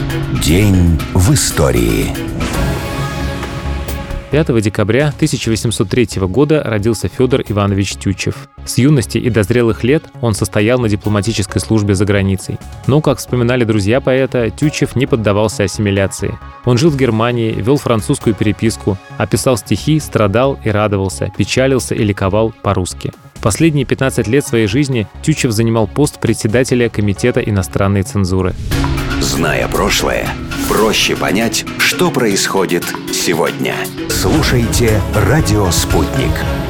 День в истории. 5 декабря 1803 года родился Федор Иванович Тютчев. С юности и до зрелых лет он состоял на дипломатической службе за границей. Но, как вспоминали друзья поэта, Тютчев не поддавался ассимиляции. Он жил в Германии, вел французскую переписку, писал стихи, страдал и радовался, печалился и ликовал по-русски. Последние 15 лет своей жизни Тютчев занимал пост председателя Комитета иностранной цензуры. Зная прошлое, проще понять, что происходит сегодня. Слушайте «Радио Спутник».